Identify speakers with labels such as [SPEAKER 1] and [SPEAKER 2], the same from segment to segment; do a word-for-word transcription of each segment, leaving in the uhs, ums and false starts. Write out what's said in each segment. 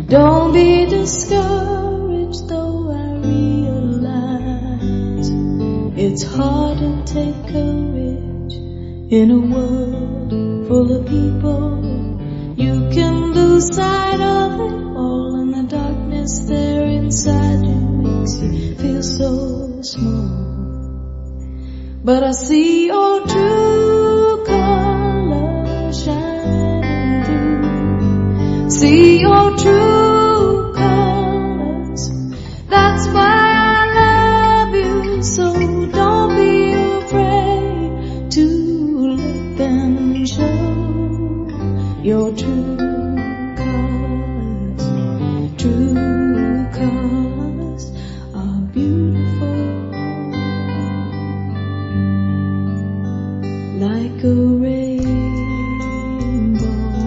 [SPEAKER 1] Don't be discouraged, though I realize it's hard to take courage in a world full of people. You can lose sight of it all, and the darkness there inside you makes you feel so small. But I see your true colors shining through. See your true colors. That's why I love you. So don't be afraid to let them show your true colors. True colors are beautiful, like a rainbow.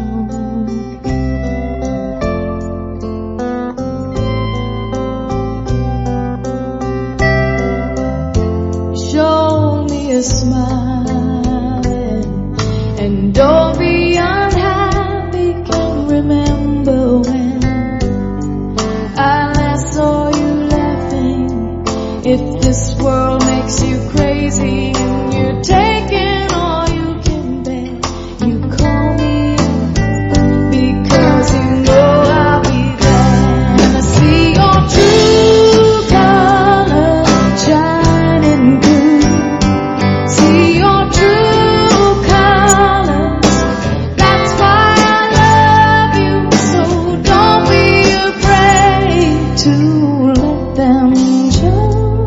[SPEAKER 1] Show me a smile, and don't be unhappy. Can remember when I last saw you laughing. If this world makes you crazy and you're taking all you can bear, you call me because you know I'll be there. And I see your true colors shining through. See your true colors. That's why I love you. So don't be afraid to let them show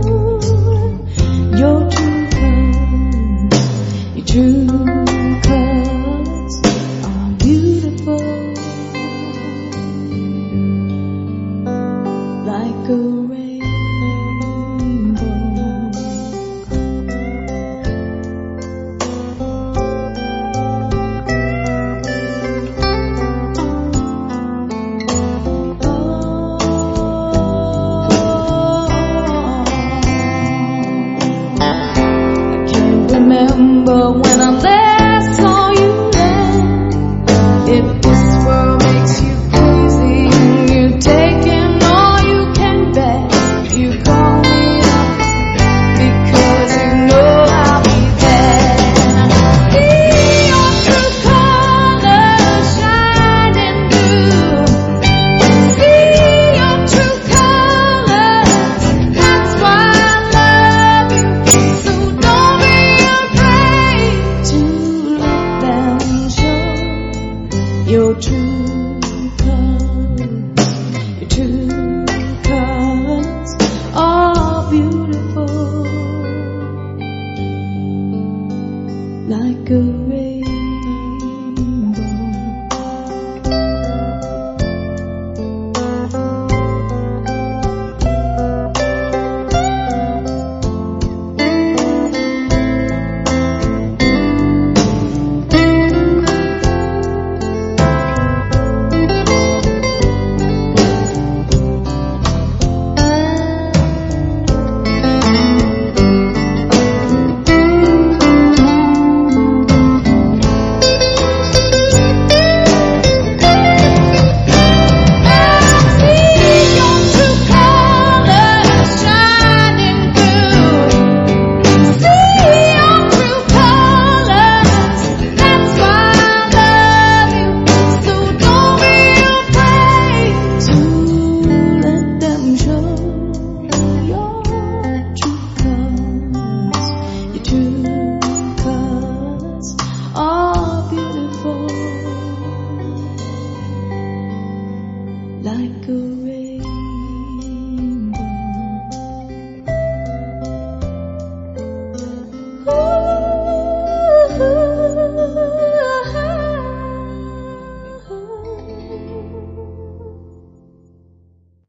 [SPEAKER 1] your true colors. Your true colors are beautiful, like a